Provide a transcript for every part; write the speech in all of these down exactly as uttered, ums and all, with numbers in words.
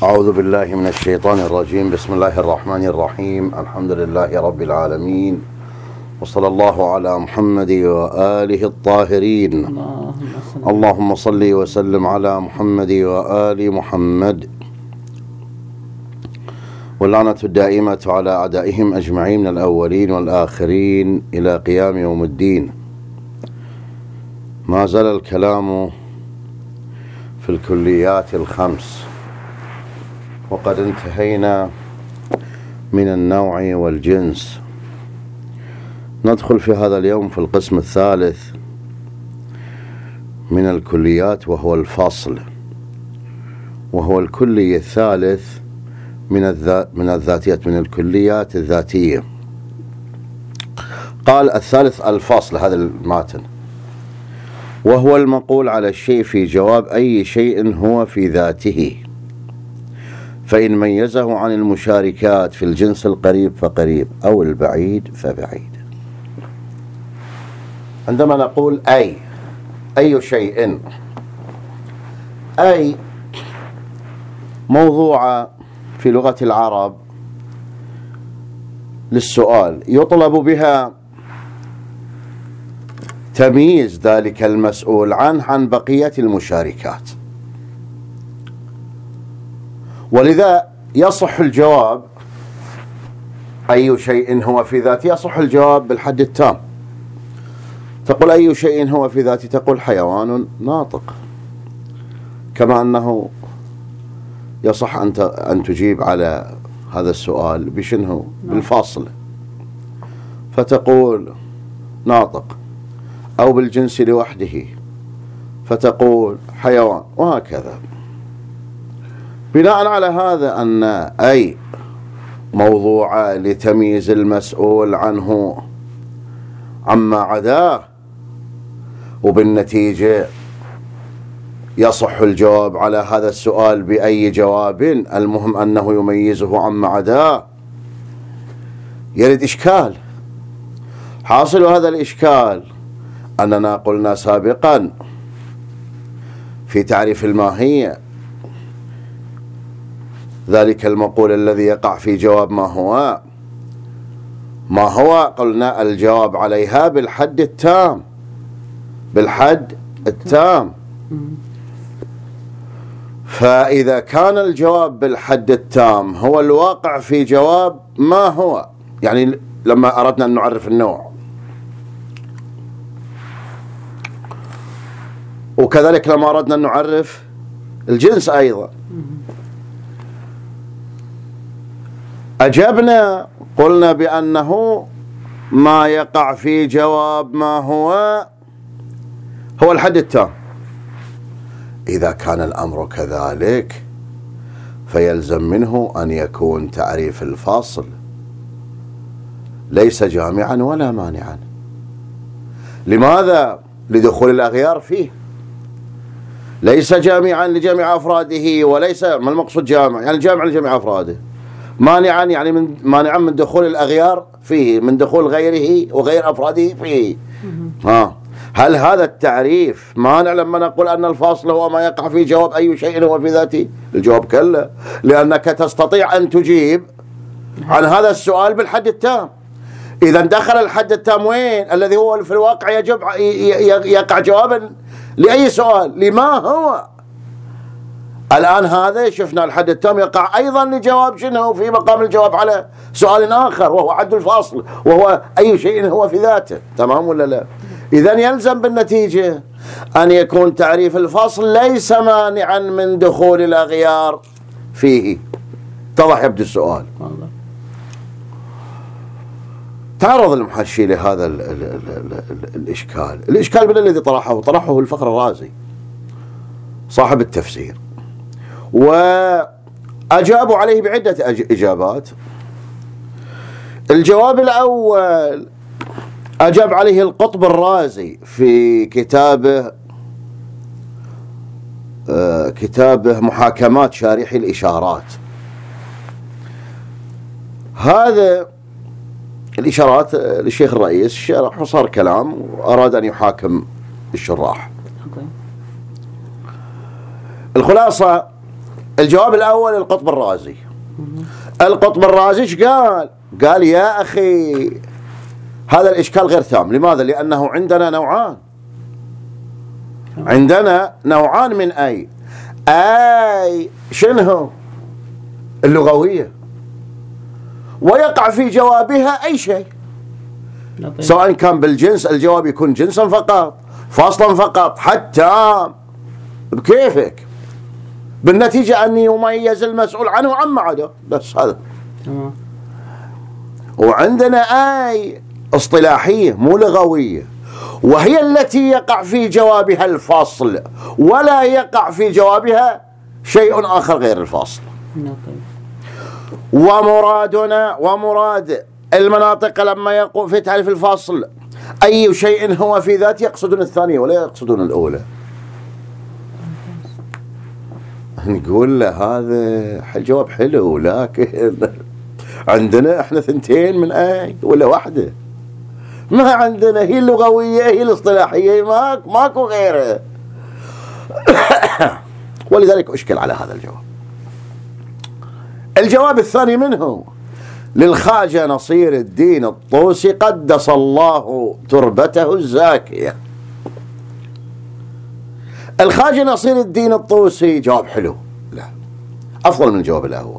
أعوذ بالله من الشيطان الرجيم. بسم الله الرحمن الرحيم. الحمد لله رب العالمين، وصلى الله على محمد وآله الطاهرين. اللهم صل وسلم على محمد وآل محمد، واللعنة الدائمة على أعدائهم أجمعين من الأولين والآخرين إلى قيام يوم الدين. ما زال الكلام في الكليات الخمس، وقد انتهينا من النوع والجنس. ندخل في هذا اليوم في القسم الثالث من الكليات، وهو الفصل، وهو الكلي الثالث من الذات من الذاتيات من الكليات الذاتية. قال الثالث الفصل، هذا الماتن، وهو المقول على الشيء في جواب أي شيء هو في ذاته، فإن ميزه عن المشاركات في الجنس القريب فقريب أو البعيد فبعيد. عندما نقول أي أي شيء، أي موضوع في لغة العرب للسؤال يطلب بها تمييز ذلك المسؤول عنه عن بقية المشاركات، ولذا يصح الجواب أي شيء هو في ذاته، يصح الجواب بالحد التام. تقول أي شيء هو في ذاته، تقول حيوان ناطق، كما أنه يصح أن أن تجيب على هذا السؤال بشنه بالفاصل، فتقول ناطق، أو بالجنس لوحده فتقول حيوان، وهكذا. بناء على هذا أن أي موضوع لتمييز المسؤول عنه عما عداه، وبالنتيجة يصح الجواب على هذا السؤال بأي جواب، المهم أنه يميزه عما عداه. يرد إشكال. حاصل هذا الإشكال أننا قلنا سابقا في تعريف الماهية، ذلك المقول الذي يقع في جواب ما هو ما هو قلنا الجواب عليها بالحد التام، بالحد التام. فإذا كان الجواب بالحد التام هو الواقع في جواب ما هو، يعني لما أردنا أن نعرف النوع، وكذلك لما أردنا أن نعرف الجنس أيضا، أجبنا قلنا بأنه ما يقع في جواب ما هو هو الحد التام. إذا كان الأمر كذلك فيلزم منه أن يكون تعريف الفاصل ليس جامعا ولا مانعا. لماذا؟ لدخول الأغيار فيه. ليس جامعا لجميع أفراده، وليس ما المقصود جامع يعني جامع لجميع أفراده، مانعا يعني من مانعا من دخول الأغيار فيه، من دخول غيره وغير أفراده فيه. ها، هل هذا التعريف مانع لما نقول أن الفاصل هو ما يقع في جواب أي شيء هو في ذاته؟ الجواب كلا، لأنك تستطيع أن تجيب عن هذا السؤال بالحد التام. إذا دخل الحد التام وين؟ الذي هو في الواقع يجب يقع جوابا لأي سؤال لما هو. الآن هذا شفنا الحد التام يقع أيضا لجواب شنو في مقام الجواب على سؤال آخر، وهو عد الفاصل، وهو أي شيء هو في ذاته. تمام ولا لا؟ إذن يلزم بالنتيجة أن يكون تعريف الفصل ليس مانعا من دخول الأغيار فيه. اتضح يبدو السؤال. تعرض المحشي لهذا ال ال ال ال ال الإشكال. الإشكال من الذي طرحه؟ طرحه الفخر الرازي صاحب التفسير، وأجابوا عليه بعدة إجابات. الجواب الأول أجاب عليه القطب الرازي في كتابه آه كتابه محاكمات شارحي الإشارات. هذا الإشارات للشيخ الرئيس شرح وصار كلام، وأراد أن يحاكم الشراح. الخلاصة الجواب الأول القطب الرازي. القطب الرازي ايش قال؟ قال يا أخي هذا الإشكال غير تام. لماذا؟ لأنه عندنا نوعان، عندنا نوعان من أي أي شنو؟ اللغوية، ويقع في جوابها أي شيء، سواء كان بالجنس الجواب يكون جنسا فقط، فصلا فقط، حتى بكيفك، بالنتيجة أن يميز المسؤول عنه عما عدا، بس هذا. وعندنا آي اصطلاحية مو لغوية، وهي التي يقع في جوابها الفصل ولا يقع في جوابها شيء آخر غير الفصل. ومرادنا ومراد المناطق لما يقول في تعريف الفصل أي شيء هو في ذاته يقصدون الثانية ولا يقصدون الأولى. نقول له هذا الجواب حلو، لكن عندنا احنا ثنتين من اي ولا واحدة، ما عندنا هي اللغوية هي الاصطلاحية، ماك ماكو غيره. ولذلك أشكل على هذا الجواب. الجواب الثاني منه للخواجة نصير الدين الطوسي قدس الله تربته الزاكية. الخواجة نصير الدين الطوسي جواب حلو، لا أفضل من الجواب الأول،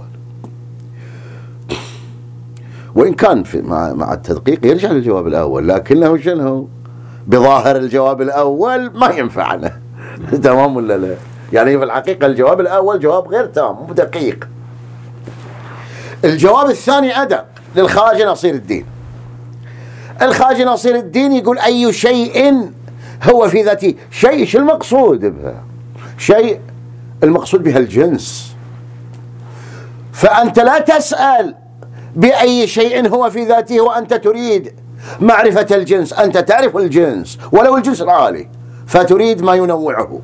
وإن كان في مع, مع التدقيق يرجع للجواب الأول، لكنه شنو بظاهر الجواب الأول ما ينفعنا. تمام ولا لا؟ يعني في الحقيقة الجواب الأول جواب غير تام مو دقيق. الجواب الثاني أدق للخواجة نصير الدين. الخواجة نصير الدين يقول أي شيء هو في ذاته، شيء شو المقصود بها؟ شيء المقصود بها الجنس، فأنت لا تسأل بأي شيء هو في ذاته وأنت تريد معرفة الجنس، أنت تعرف الجنس ولو الجنس العالي فتريد ما ينوعه،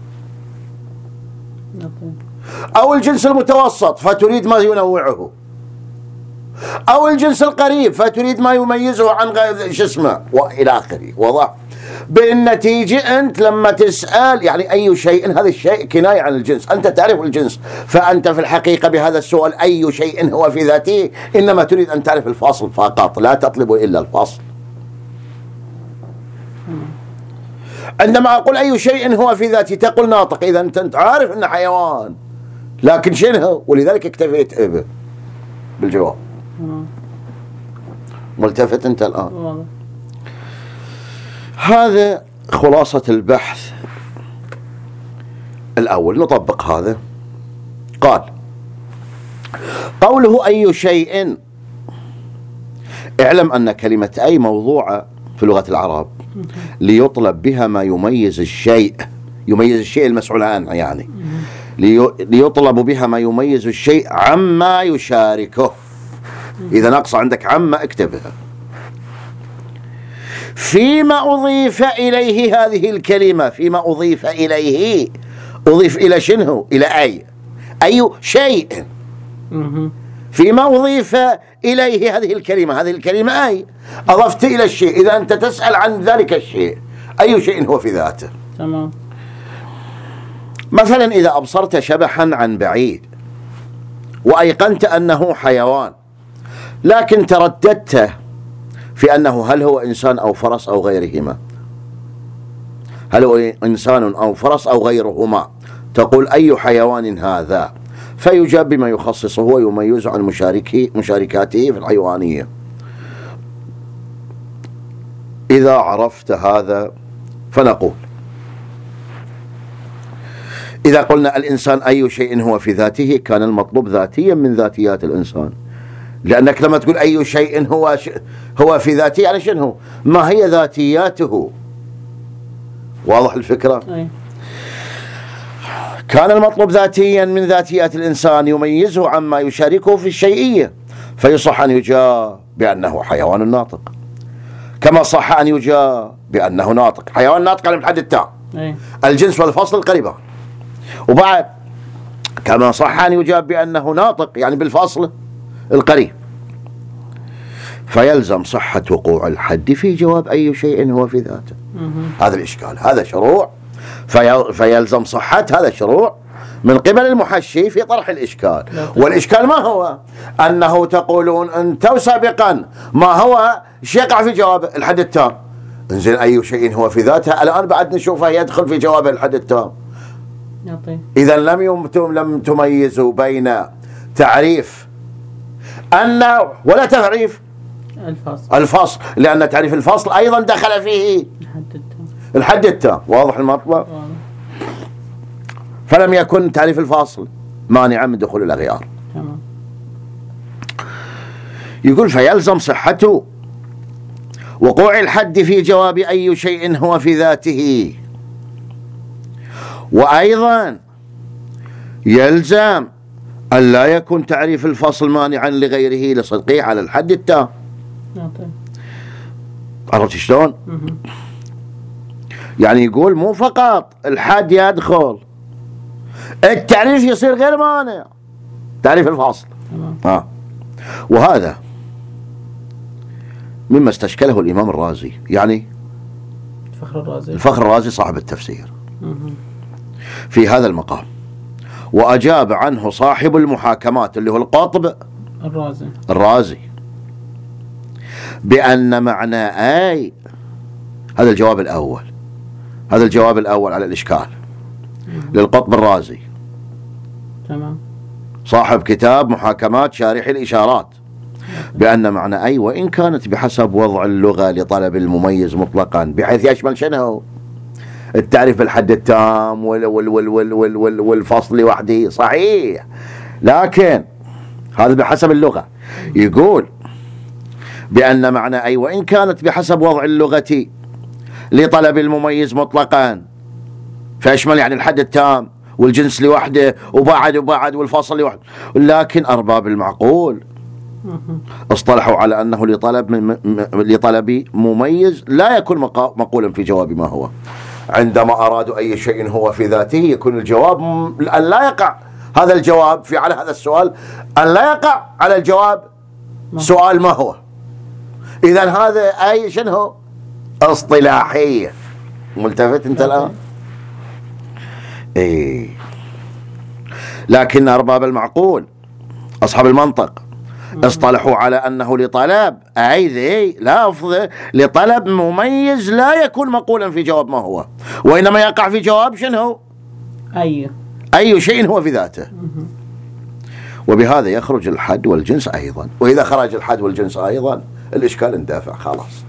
أو الجنس المتوسط فتريد ما ينوعه، أو الجنس القريب فتريد ما يميزه عن غير شو اسمه وإلى آخره. وضع بالنتيجة أنت لما تسأل يعني أي شيء، هذا الشيء كناية عن الجنس، أنت تعرف الجنس، فأنت في الحقيقة بهذا السؤال أي شيء هو في ذاته إنما تريد أن تعرف الفاصل فقط، لا تطلب إلا الفاصل. عندما أقول أي شيء هو في ذاته تقول ناطق، إذا أنت عارف أنه حيوان، لكن شنو؟ ولذلك اكتفيت إبه بالجواب. ملتفت أنت الآن. هذا خلاصة البحث الأول. نطبق هذا. قال قوله أي شيء، اعلم أن كلمة أي موضوعة في لغة العرب ليطلب بها ما يميز الشيء، يميز الشيء المسؤول عنه، يعني ليطلب بها ما يميز الشيء عما يشاركه. إذا نقص عندك عما اكتبها. فيما أضيف إليه هذه الكلمة، فيما أضيف إليه، أضيف إلى شنو؟ إلى أي أي شيء. فيما أضيف إليه هذه الكلمة، هذه الكلمة أي أضفت إلى الشيء، إذا أنت تسأل عن ذلك الشيء أي شيء هو في ذاته. تمام. مثلا إذا أبصرت شبحا عن بعيد وأيقنت أنه حيوان، لكن ترددت في أنه هل هو إنسان أو فرس أو غيرهما، هل هو إنسان أو فرس أو غيرهما، تقول أي حيوان هذا، فيجاب بما يخصصه ويميز عن مشاركه مشاركاته في الحيوانية. إذا عرفت هذا فنقول إذا قلنا الإنسان أي شيء هو في ذاته كان المطلوب ذاتيا من ذاتيات الإنسان، لأنك لما تقول أي شيء هو ش... هو في ذاته يعني شنو؟ ما هي ذاتياته؟ واضح الفكرة؟ أي. كان المطلوب ذاتيا من ذاتيات الإنسان يميزه عما يشاركه في الشيئية، فيصح أن يجاب بأنه حيوان ناطق، كما صح أن يجاب بأنه ناطق. حيوان ناطق على الحد التام، الجنس والفصل القريبان. وبعد كما صح أن يجاب بأنه ناطق يعني بالفصل القريب، فيلزم صحة وقوع الحد في جواب أي شيء هو في ذاته. هذا الإشكال، هذا شروع، في فيلزم صحة هذا الشروع من قبل المحشي في طرح الإشكال. والإشكال ما هو؟ أنه تقولون أنتم سابقا ما هو يقع في جواب الحد التام. انزين أي شيء هو في ذاته الآن بعد نشوفه يدخل في جواب الحد التام. إذا لم يمتم لم تميزوا بين تعريف أن ولا تعريف الفصل الفصل، لأن تعريف الفصل أيضا دخل فيه الحد التام. الحد التام. واضح المطلب؟ فلم يكن تعريف الفاصل مانعا من دخول الأغيار. تمام. يقول فيلزم صحة وقوع الحد في جواب أي شيء هو في ذاته، وأيضا يلزم أن لا يكون تعريف الفصل مانعا لغيره لصدقه على الحد التام. عرفت شلون؟ يعني يقول مو فقط الحد يدخل، التعريف يصير غير مانع، تعريف الفاصل. آه. وهذا مما استشكله الإمام الرازي، يعني الفخر الرازي الفخر الرازي صاحب التفسير في هذا المقام، وأجاب عنه صاحب المحاكمات اللي هو القاطب الرازي الرازي بأن معنى أي، هذا الجواب الأول، هذا الجواب الأول على الإشكال للقطب الرازي، تمام، صاحب كتاب محاكمات شارح الإشارات، بأن معنى أي وإن كانت بحسب وضع اللغة لطلب المميز مطلقا، بحيث يشمل شنو؟ التعريف بالحد التام وال وال وال وال وال وال والفصل لوحده، صحيح، لكن هذا بحسب اللغة. يقول بأن معنى أي وإن كانت بحسب وضع اللغة لطلب المميز مطلقا، فيشمل يعني الحد التام والجنس لوحده وبعد وبعد والفصل لوحده، لكن أرباب المعقول اصطلحوا على أنه لطلب لطلب مميز لا يكون مقولا في جواب ما هو. عندما أرادوا أي شيء هو في ذاته يكون الجواب أن لا يقع هذا الجواب في على هذا السؤال، أن لا يقع على الجواب سؤال ما هو. إذن هذا أي شنو اصطلاحية. ملتفت أنت الآن؟ إيه. لكن أرباب المعقول أصحاب المنطق اصطلحوا على أنه لطلب أي ذي لفظ لطلب مميز لا يكون مقولا في جواب ما هو، وإنما يقع في جواب شنو؟ أي أي شيء هو في ذاته. وبهذا يخرج الحد والجنس أيضا، وإذا خرج الحد والجنس أيضا الإشكال اندافع خلاص.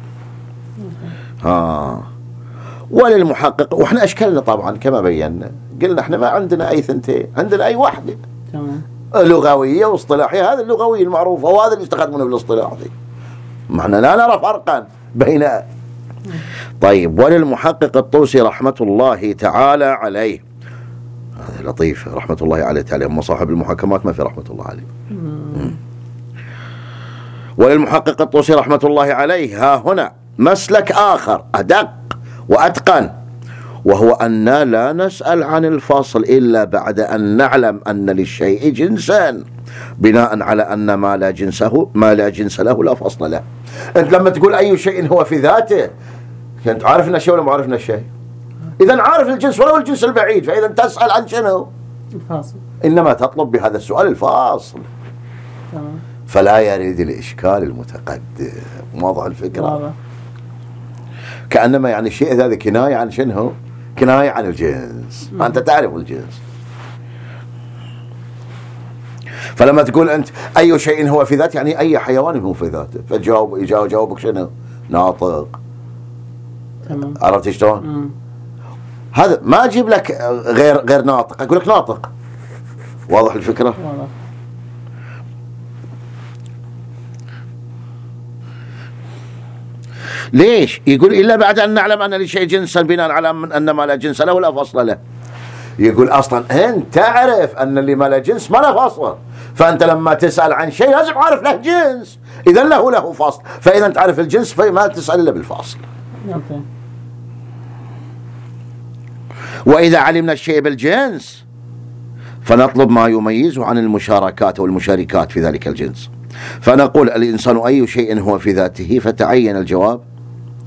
ها. وللمحقق، وإحنا أشكالنا طبعا كما بينا قلنا إحنا ما عندنا أي ثنتين، عندنا أي واحدة. تمام. لغوية واصطلاحية، هذا اللغوية المعروفة وهذا اللي استخدمونه بالاصطلاح دي، ما احنا لا نرى فرقا بين. طيب، وللمحقق الطوسي رحمة الله تعالى عليه، هذا لطيف رحمة الله عليه تعالى، هم صاحب المحاكمات ما في رحمة الله عليه. مم. وللمحقق الطوسي رحمة الله عليه ها هنا مسلك آخر أدق وأتقن، وهو أن لا نسأل عن الفصل إلا بعد أن نعلم أن للشيء جنسا، بناء على أن ما لا جنسه ما لا جنس له لا فصل له. أنت لما تقول أي شيء هو في ذاته، أنت عارفنا الشيء ولا ما عارفنا الشيء؟ إذا عارف الجنس ولو الجنس البعيد، فإذا تسأل عن شنو؟ الفاصل. إنما تطلب بهذا السؤال الفاصل. تمام. فلا يريد الإشكال المتقدم. واضح الفكرة؟ واضح. كأنما يعني الشيء هذا كناية عن شنو؟ كناية عن الجنس. ما أنت تعرف الجنس. فلما تقول أنت أي شيء هو في ذاته، يعني أي حيوان هو في ذاته، فجاوب يجاوب جاوبك شنو؟ ناطق. تمام. عرفت شلون؟ هذا ما أجيب لك غير غير ناطق، أقول لك ناطق. واضح الفكرة؟ واضح. ليش؟ يقول إلا بعد أن نعلم أن لشيء جنسا بناء على أن ما لا جنس له لا فصل له. يقول أصلا أنت تعرف أن اللي ما له جنس ما له فصل، فأنت لما تسأل عن شيء لازم عارف له جنس، إذا له له فصل، فإذا تعرف الجنس فما تسأل إلا بالفاصل. وإذا علمنا الشيء بالجنس فنطلب ما يميزه عن المشاركات والمشاركات في ذلك الجنس، فنقول الإنسان أي شيء هو في ذاته، فتعين الجواب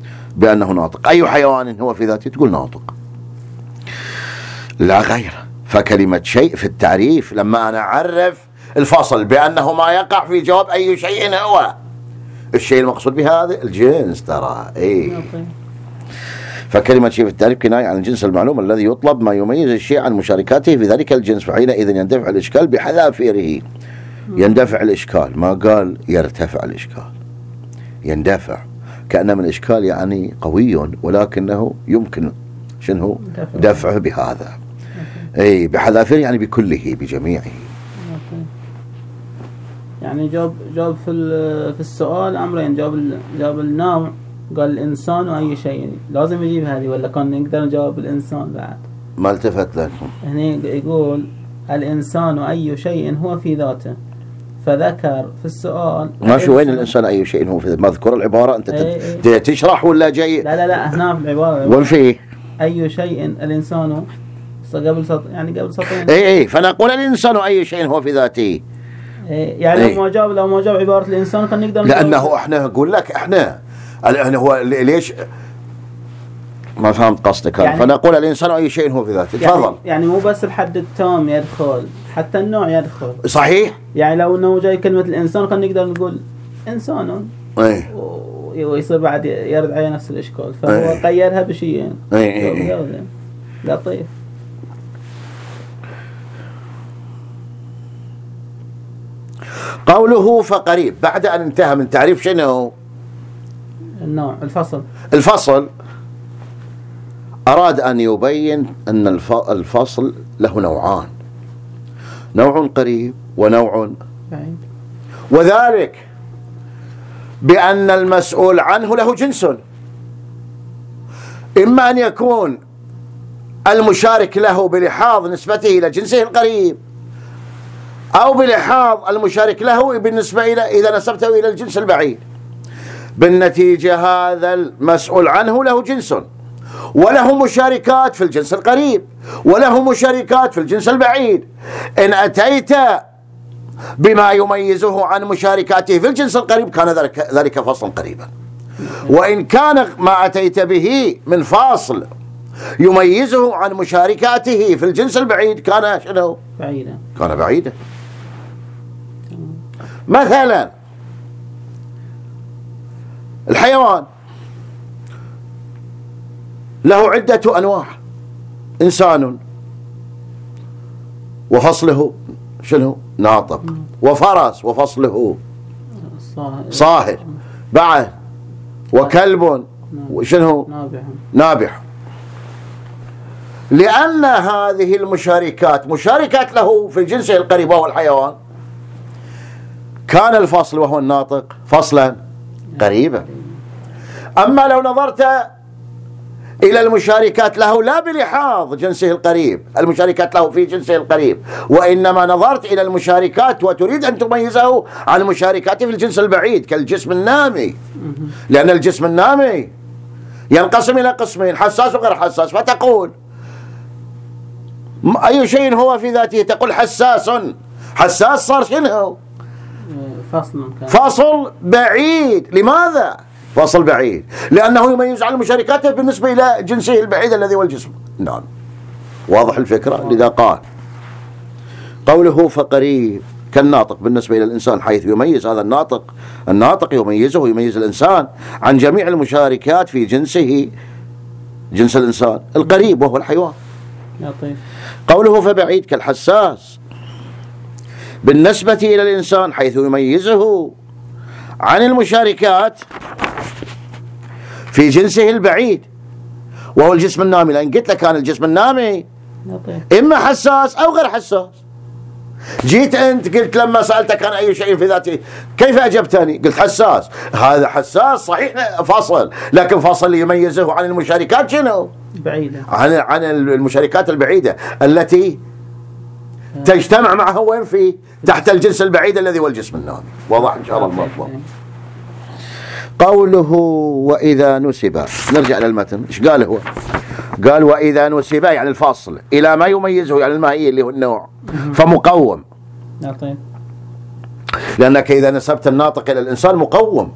بأنه ناطق. أي حيوان هو في ذاته تقول ناطق لا غير، فكلمة شيء في التعريف لما أنا أعرف الفصل بأنه ما يقع في جواب أي شيء هو الشيء المقصود بهذا الجنس ترى إيه. فكلمة شيء في التعريف كناية عن الجنس المعلوم الذي يطلب ما يميز الشيء عن مشاركاته في ذلك الجنس، فحينئذ يندفع الإشكال بحذافيره. يندفع الإشكال، ما قال يرتفع الإشكال، يندفع، كأن من الإشكال يعني قوي ولكنه يمكن شنو دفعه بهذا. أي بحذافيره يعني بكله بجميعه. يعني جاب جاب في في السؤال أمرين، جاب جاب النوع، قال الإنسان وأي شيء، يعني لازم يجيب هذه ولا كان نقدر نجاوب الإنسان بعد؟ ما التفت لكم. هنا يقول الإنسان أي شيء هو في ذاته، فذكر في السؤال ماشي وين الإنسان أي شيء هو في ذاته؟ مذكور العبارة أنت ايه ايه تشرح ولا جاي؟ لا لا لا هنا في العبارة وين فيه؟ أي شيء الإنسان قبل سطر، يعني قبل سطرين. اي اي فنقول الإنسان أي شيء هو في ذاته. إيه يعني ايه لو ما جاب لو ما جاب عبارة الإنسان كان نقدر لأنه احنا نقول لك احنا احنا هو ليش ما فهمت قصدك يعني فنقول الإنسان أي شيء هو في ذاته. يعني تفضل. يعني مو بس الحد التام يدخل، حتى النوع يدخل. صحيح. يعني لو انه جاي كلمة الإنسان كان نقدر نقول إنسان ايه ويصير بعد يرد عليه نفس الإشكال، فهو ايه غيرها بشيئين. ايه ايه لطيف. قوله فقريب بعد أن انتهى من تعريف شنو النوع الفصل الفصل أراد أن يبين أن الفصل له نوعان، نوع قريب ونوع بعيد، وذلك بأن المسؤول عنه له جنس، إما أن يكون المشارك له بلحاظ نسبته إلى جنسه القريب، أو بلحاظ المشارك له بالنسبة إلى إذا نسبته إلى الجنس البعيد. بالنتيجة هذا المسؤول عنه له جنس وله مشاركات في الجنس القريب وله مشاركات في الجنس البعيد. إن أتيت بما يميزه عن مشاركاته في الجنس القريب كان ذلك, ذلك فصلا قريبا، وإن كان ما أتيت به من فاصل يميزه عن مشاركاته في الجنس البعيد كان شنو؟ بعيدا. كان بعيدا. مثلا الحيوان له عدة أنواع، إنسان وفصله شنو؟ ناطق، وفرس وفصله صاهر، بعد وكلب وشنو؟ نابح. نابح. لأن هذه المشاركات مشاركات له في جنسه القريب وهو الحيوان، كان الفصل وهو الناطق فصلا قريبا. أما لو نظرت إلى المشاركات له لا بلحاظ جنسه القريب، المشاركات له في جنسه القريب، وإنما نظرت إلى المشاركات وتريد أن تميزه عن مشاركاته في الجنس البعيد كالجسم النامي، لأن الجسم النامي ينقسم إلى قسمين، حساس وغير حساس، فتقول أي شيء هو في ذاته، تقول حساس. حساس صار شنو؟ فصل فصل بعيد. لماذا فصل بعيد؟ لأنه يميز عن مشاركاته بالنسبة إلى جنسه البعيد الذي هو الجسم. نعم واضح الفكرة. لذا قال قوله فقريب كالناطق بالنسبة إلى الإنسان، حيث يميز هذا الناطق الناطق يميزه يميز الإنسان عن جميع المشاركات في جنسه جنس الإنسان القريب وهو الحيوان. لطيف. قوله فبعيد كالحساس بالنسبة إلى الإنسان، حيث يميزه عن المشاركات في جنسه البعيد وهو الجسم النامي، لأن قلت لك كان الجسم النامي لطيف. إما حساس أو غير حساس. جيت أنت قلت لما سألتك عن أي شيء في ذاته كيف أجبتني؟ قلت حساس. هذا حساس صحيح فصل، لكن فصل يميزه عن المشاركات شنو؟ بعيدة. عن عن المشاركات البعيدة التي تجتمع معه وين فيه؟ تحت الجنس البعيد الذي هو الجسم النامي. واضح إن شاء الله الموضوع. قوله وإذا نسب، نرجع للمتن إيش قال هو؟ قال وإذا نسب يعني الفاصل إلى ما يميزه يعني الماهية اللي هو النوع فمقوم. طيب. لأنك إذا نسبت الناطق إلى الإنسان مقوم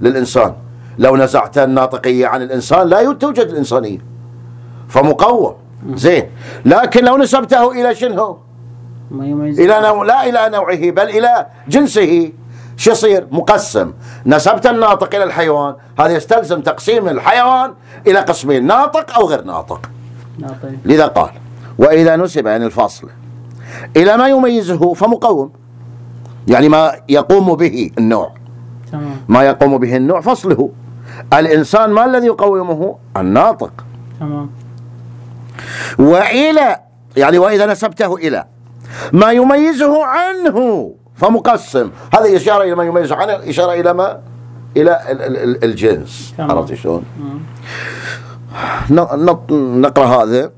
للإنسان، لو نزعت الناطقية عن الإنسان لا توجد الإنسانية، فمقوم زين. لكن لو نسبته إلى شنو؟ ما يميز إلى نوع، لا إلى نوعه بل إلى جنسه، شو يصير؟ مقسم. نسبت الناطق إلى الحيوان، هذا يستلزم تقسيم الحيوان إلى قسمين، ناطق أو غير ناطق. ناطق. لذا قال وإذا نسب يعني الفاصل إلى ما يميزه فمقوم، يعني ما يقوم به النوع. تمام. ما يقوم به النوع فصله. الإنسان ما الذي يقومه؟ الناطق. تمام. وإلى يعني وإذا نسبته إلى ما يميزه عنه فمقسم، هذا إشارة إلى ما يميزه عنه، إشارة إلى ما إلى الجنس. عرفت شلون؟ نقرأ هذا.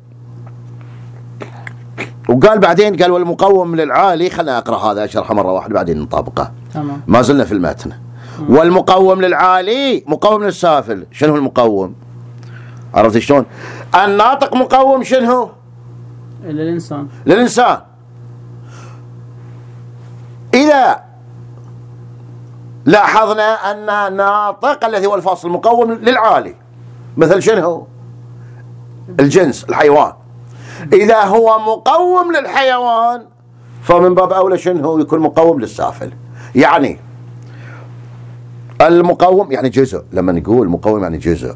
وقال بعدين قال والمقوم للعالي، خلنا أقرأ هذا أشرحه مرة واحدة بعدين نطابقه. تمام. ما زلنا في المتن. والمقوم للعالي مقوم للسافل. شنو المقوم؟ عرفت شلون؟ الناطق مقوم شنو؟ للإنسان. للإنسان. إذا لاحظنا أن الناطق الذي هو الفاصل مقوم للعالي، مثل شنو؟ الجنس الحيوان. إذا هو مقوم للحيوان فمن باب أولى شنو؟ يكون مقوم للسافل. يعني المقوم يعني جزء، لما نقول مقوم يعني جزء.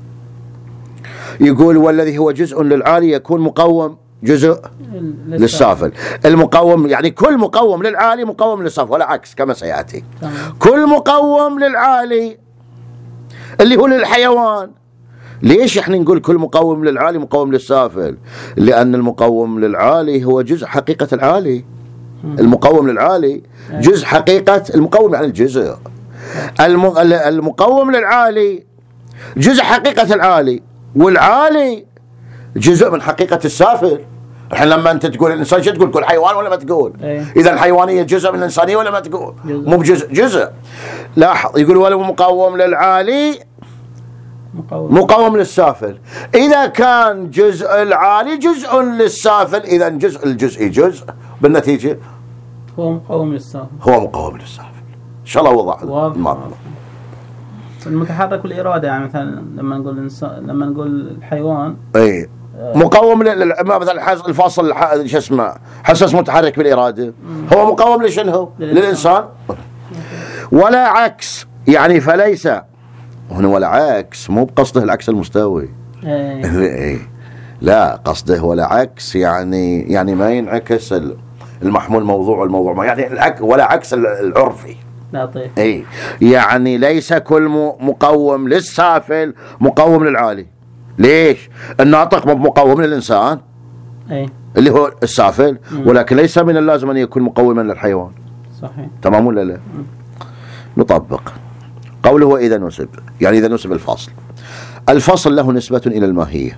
يقول والذي هو جزء للعالي يكون مقوم جزء للسافل. المقوم يعني كل مقوم للعالي مقوم للسافل، ولا عكس كما سيأتي. كل مقوم للعالي اللي هو للحيوان. ليش احنا نقول كل مقوم للعالي مقوم للسافل؟ لأن المقوم للعالي هو جزء حقيقة العالي. المقوم للعالي جزء حقيقة المقوم يعني الجزء. المقوم للعالي جزء حقيقة العالي، والعالي جزء من حقيقة السافل. الحين لما أنت تقول الإنسان شو تقول؟ كل حيوان ولا ما تقول؟ أيه. إذا الحيوانية جزء من الإنسانية ولا ما تقول؟ مو بجزء، جزء. لاحظ يقول ولو مقوم للعالي مقوم, مقوم للسافل. إذا كان جزء العالي جزء للسافل، إذا جزء الجزء جزء، بالنتيجة هو مقوم للسافل. هو مقوم للسافل. إن شاء الله وضح المرة. المتحرك والإرادة، يعني مثلا لما نقول الإنسان، لما نقول الحيوان أي مقوم لل مثلا الفاصل شو اسمه حساس متحرك بالإرادة، هو مقوم لشنو؟ للإنسان. ولا عكس، يعني فليس هنا ولا عكس، مو بقصده العكس المستوي. اي لا، قصده ولا عكس يعني يعني ما ينعكس المحمول موضوع والموضوع ما، يعني ولا عكس العرفي. لطيف. اي يعني ليس كل مقوم للسافل مقوم للعالي. ليش؟ الناطق مقوم للإنسان اي اللي هو السافل، ولكن ليس من اللازم أن يكون مقوما للحيوان. صحيح. تمام ولا لا؟ مم. نطبق قوله وإذا نسب، يعني إذا نسب الفصل. الفصل له نسبة إلى الماهية.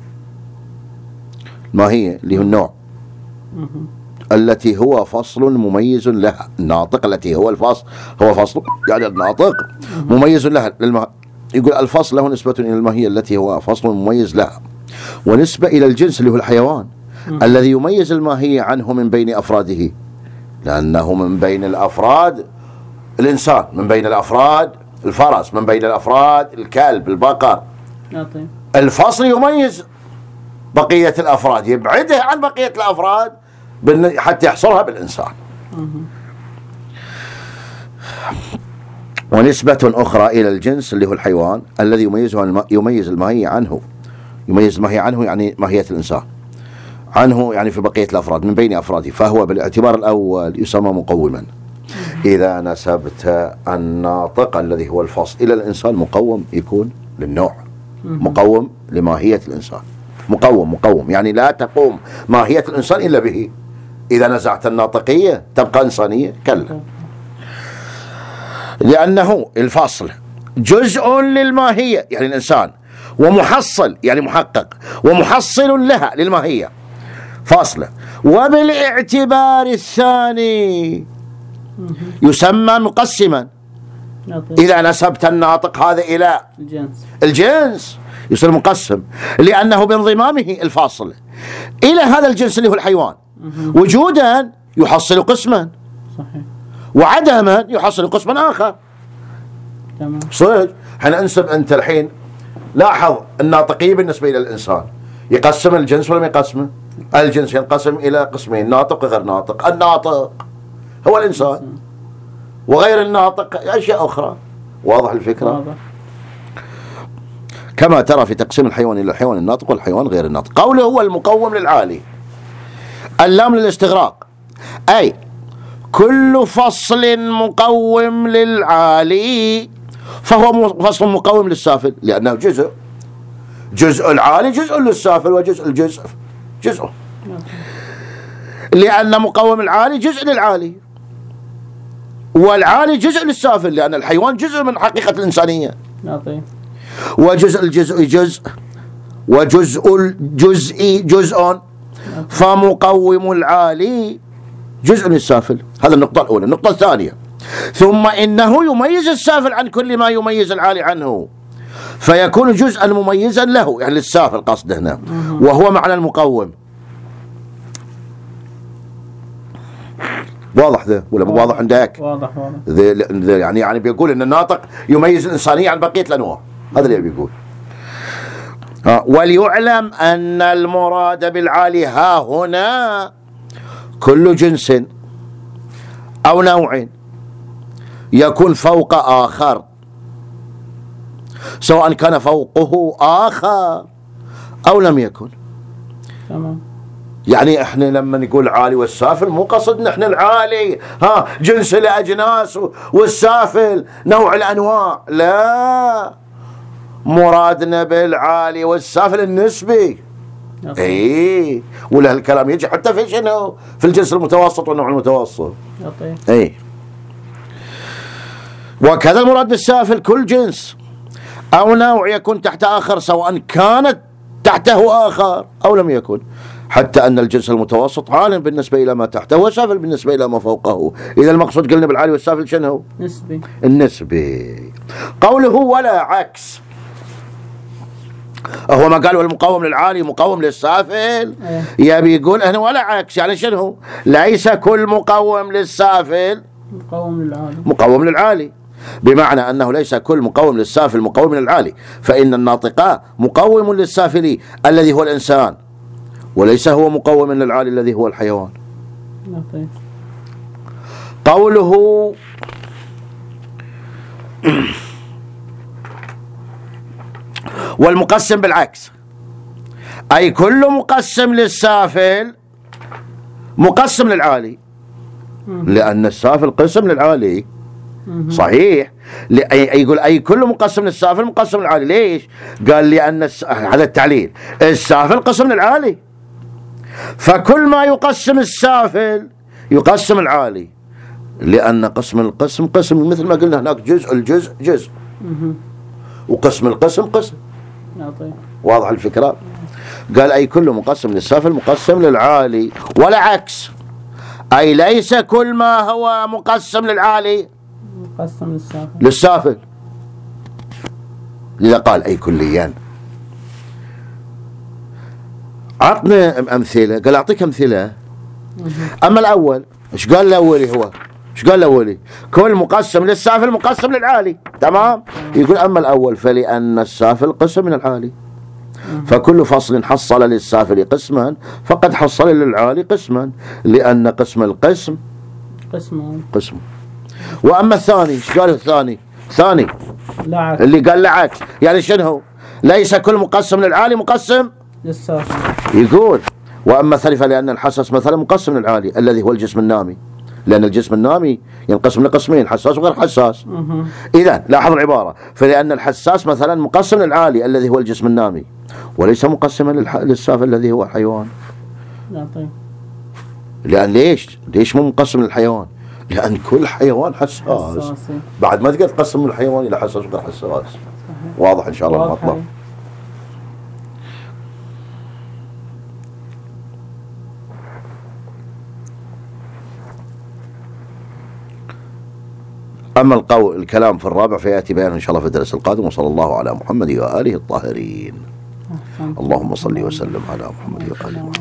الماهية اللي هو النوع التي هو فصل مميز لها. الناطق التي هو الفصل هو فصل يعني الناطق مميز لها للمه... يقول الفصل له نسبة إلى الماهية التي هو فصل مميز لها، ونسبة إلى الجنس اللي هو الحيوان الذي يميز الماهية عنه من بين أفراده، لأنه من بين الأفراد الإنسان، من بين الأفراد الفرس، من بين الأفراد الكلب البقر. الفصل يميز بقية الأفراد، يبعدها عن بقية الأفراد حتى يحصرها بالإنسان. ونسبة أخرى إلى الجنس اللي هو الحيوان الذي يميزه يميز الماهية عنه، يميز الماهية عنه يعني ماهية الإنسان عنه يعني في بقية الأفراد من بين أفراده، فهو بالاعتبار الأول يسمى مقوما. إذا نسبت الناطق الذي هو الفصل إلى الإنسان مقوم يكون للنوع، مقوم لماهية الإنسان. مقوم مقوم يعني لا تقوم ماهية الإنسان إلا به. إذا نزعت الناطقية تبقى إنسانية؟ كلا، لأنه الفصل جزء للماهية يعني الإنسان، ومحصل يعني محقق، ومحصل لها للماهية فاصلة. وبالاعتبار الثاني يسمى مقسما. إذا نسبت الناطق هذا إلى الجنس, الجنس يصير مقسم، لأنه بانضمامه الفاصل إلى هذا الجنس اللي هو الحيوان وجودا يحصل قسما، صحيح، وعدما يحصل قسما آخر. تمام. صدق. حين أنسب أنت الحين لاحظ الناطقية بالنسبة إلى الإنسان يقسم الجنس ولا ما يقسمه؟ الجنس ينقسم إلى قسمين، ناطق وغير ناطق. الناطق هو الإنسان، وغير الناطق أشياء أخرى. واضح الفكرة؟ واضح. كما ترى في تقسيم الحيوان إلى الحيوان الناطق والحيوان غير الناطق. قوله هو المقوم للعالي، اللام للاستغراق، أي كل فصل مقوم للعالي فهو فصل مقوم للسافل، لأنه جزء، جزء العالي جزء للسافل، وجزء الجزء جزء، لأن مقوم العالي جزء للعالي، والعالي جزء للسافل، لأن الحيوان جزء من حقيقة الإنسانية، وجزء الجزء جزء، وجزء الجزء جزء، فمقوم العالي جزء للسافل. هذا النقطة الأولى. النقطة الثانية، ثم إنه يميز السافل عن كل ما يميز العالي عنه، فيكون جزءا مميزا له، يعني للسافل قصد هنا، وهو معنى المقوم. واضح ذا ولا مو واضح عندك؟ واضح واضح. ذا يعني يعني بيقول ان الناطق يميز الانسانيه عن بقيه الانواع، هذا اللي بيقول. وليعلم ان المراد بالعالي ها هنا كل جنس او نوع يكون فوق اخر، سواء كان فوقه آخر أو لم يكن. تمام. يعني احنا لما نقول عالي والسافل مو قصدنا احنا العالي ها جنس الأجناس والسافل نوع الأنواع، لا، مرادنا بالعالي والسافل النسبي. اي ولا الكلام يجي حتى في شنو؟ في الجنس المتوسط والنوع المتوسط. اي وكذا المراد بالسافل كل جنس أو نوع يكون تحت آخر، سواء كانت تحته آخر أو لم يكن، حتى أن الجنس المتوسط عال بالنسبة إلى ما تحته وسافل بالنسبة إلى ما فوقه. إذا المقصود قلنا بالعالي والسافل شنو؟ نسبي. النسبي. قوله ولا عكس، هو ما قال والمقوم للعالي مقوم للسافل، يبي يقول هنا ولا عكس، يعني شنو؟ ليس كل مقوم للسافل مقوم للعالي مقوم للعالي، بمعنى أنه ليس كل مقوم للسافل مقوم للعالي، فإن الناطق مقوم للسافل الذي هو الإنسان، وليس هو مقوم للعالي الذي هو الحيوان. قوله والمقسم بالعكس، أي كل مقسم للسافل مقسم للعالي، لأن السافل قسم للعالي. صحيح. يقول أي كل مقسم للسافل مقسم للعالي. ليش؟ قال لأن الس... هذا التعليل، السافل قسم للعالي، فكل ما يقسم السافل يقسم العالي، لأن قسم القسم قسم، مثل ما قلنا هناك جزء الجزء جزء، وقسم القسم قسم. واضح الفكرة؟ قال أي كل مقسم للسافل مقسم للعالي، ولا عكس، أي ليس كل ما هو مقسم للعالي مقسم للسافل للسافل. لذا قال أي كليان. عطنا أمثلة، قال أعطيك أمثلة. أما الأول إيش قال الأولي؟ هو إيش قال الأولي؟ كل مقسم للسافل مقسم للعالي، تمام. يقول أما الأول فلأن السافل قسم من العالي، فكل فصل حصل للسافل قسما فقد حصل للعالي قسما، لأن قسم القسم قسم قسم. وأما الثاني إيش قال الثاني؟ ثاني العكس. اللي قال العكس، يعني شنو؟ ليس كل مقسم للعالي مقسم للسافل. يقول وأما الثاني فلأن الحساس مثلا مقسم للعالي الذي هو الجسم النامي، لأن الجسم النامي ينقسم لقسمين، حساس وغير حساس. إذن لاحظ العبارة، فلأن الحساس مثلا مقسم للعالي الذي هو الجسم النامي، وليس مقسما للسافل الذي هو الحيوان. طيب. لأن ليش؟ ليش مو مقسم للحيوان؟ لأن كل حيوان حساس، حساس. بعد ما تقدر تقسم من الحيوان إلى حساس وغير حساس. صحيح. واضح إن شاء الله المطلب. أما القول الكلام في الرابع فيأتي بيانه إن شاء الله في الدرس القادم. وصلى الله على محمد وآله الطاهرين. اللهم صل وسلم على محمد وآله محمد.